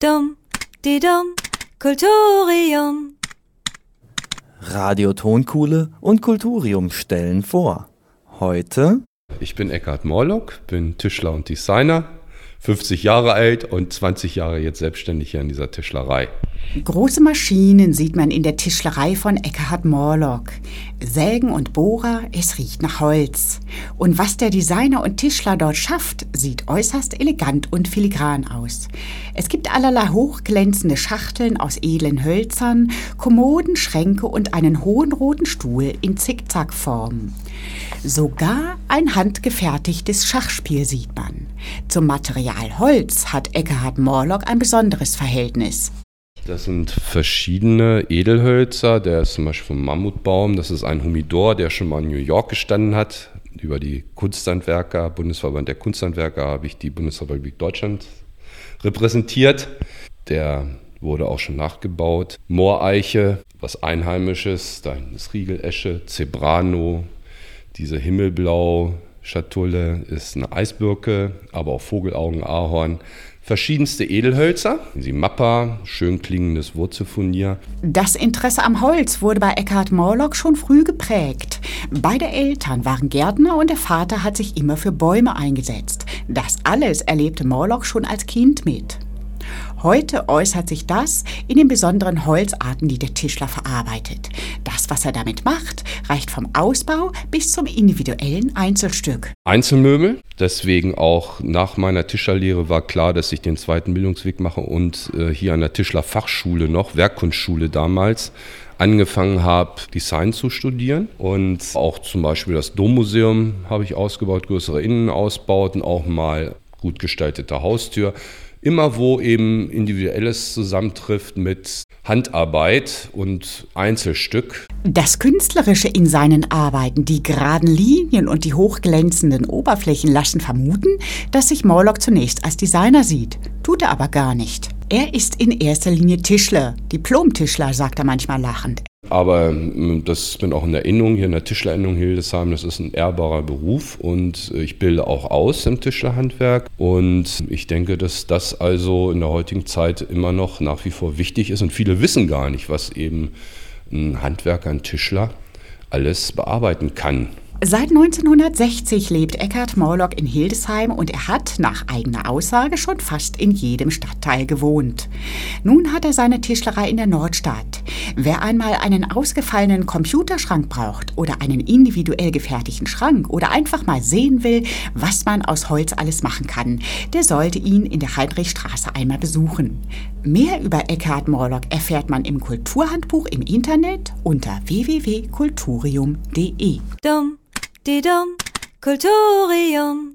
Dum, di dum, Kulturium. Radio Tonkuhle und Kulturium stellen vor. Heute: Ich bin Eckhard Morlock, bin Tischler und Designer, 50 Jahre alt und 20 Jahre jetzt selbstständig hier in dieser Tischlerei. Große Maschinen sieht man in der Tischlerei von Eckhard Morlock. Sägen und Bohrer, es riecht nach Holz. Und was der Designer und Tischler dort schafft, sieht äußerst elegant und filigran aus. Es gibt allerlei hochglänzende Schachteln aus edlen Hölzern, Kommoden, Schränke und einen hohen roten Stuhl in Zickzackform. Sogar ein handgefertigtes Schachspiel sieht man. Zum Material Holz hat Eckhard Morlock ein besonderes Verhältnis. Das sind verschiedene Edelhölzer. Der ist zum Beispiel vom Mammutbaum. Das ist ein Humidor, der schon mal in New York gestanden hat. Über die Kunsthandwerker, Bundesverband der Kunsthandwerker, habe ich die Bundesrepublik Deutschland repräsentiert. Der wurde auch schon nachgebaut. Mooreiche, was Einheimisches. Da ist Riegel-Esche, Zebrano. Diese Himmelblau-Schatulle ist eine Eisbirke, aber auch Vogelaugen, Ahorn. Verschiedenste Edelhölzer, die Mappa, schön klingendes Wurzelfurnier. Das Interesse am Holz wurde bei Eckhard Morlock schon früh geprägt. Beide Eltern waren Gärtner und der Vater hat sich immer für Bäume eingesetzt. Das alles erlebte Morlock schon als Kind mit. Heute äußert sich das in den besonderen Holzarten, die der Tischler verarbeitet. Das, was er damit macht, reicht vom Ausbau bis zum individuellen Einzelstück. Einzelmöbel, deswegen auch nach meiner Tischlerlehre war klar, dass ich den zweiten Bildungsweg mache und hier an der Tischlerfachschule noch, Werkkunstschule damals, angefangen habe, Design zu studieren. Und auch zum Beispiel das Dommuseum habe ich ausgebaut, größere Innenausbauten, auch mal gut gestaltete Haustür. Immer wo eben Individuelles zusammentrifft mit Handarbeit und Einzelstück. Das Künstlerische in seinen Arbeiten, die geraden Linien und die hochglänzenden Oberflächen lassen vermuten, dass sich Morlock zunächst als Designer sieht. Tut er aber gar nicht. Er ist in erster Linie Tischler, Diplom-Tischler, sagt er manchmal lachend. Aber das bin auch in der Innung, hier in der Tischlerinnung Hildesheim, das ist ein ehrbarer Beruf und ich bilde auch aus im Tischlerhandwerk und ich denke, dass das also in der heutigen Zeit immer noch nach wie vor wichtig ist und viele wissen gar nicht, was eben ein Handwerker, ein Tischler alles bearbeiten kann. Seit 1960 lebt Eckhard Morlock in Hildesheim und er hat nach eigener Aussage schon fast in jedem Stadtteil gewohnt. Nun hat er seine Tischlerei in der Nordstadt. Wer einmal einen ausgefallenen Computerschrank braucht oder einen individuell gefertigten Schrank oder einfach mal sehen will, was man aus Holz alles machen kann, der sollte ihn in der Heinrichstraße einmal besuchen. Mehr über Eckhard Morlock erfährt man im Kulturhandbuch im Internet unter www.kulturium.de. Dum, di dum, Kulturium.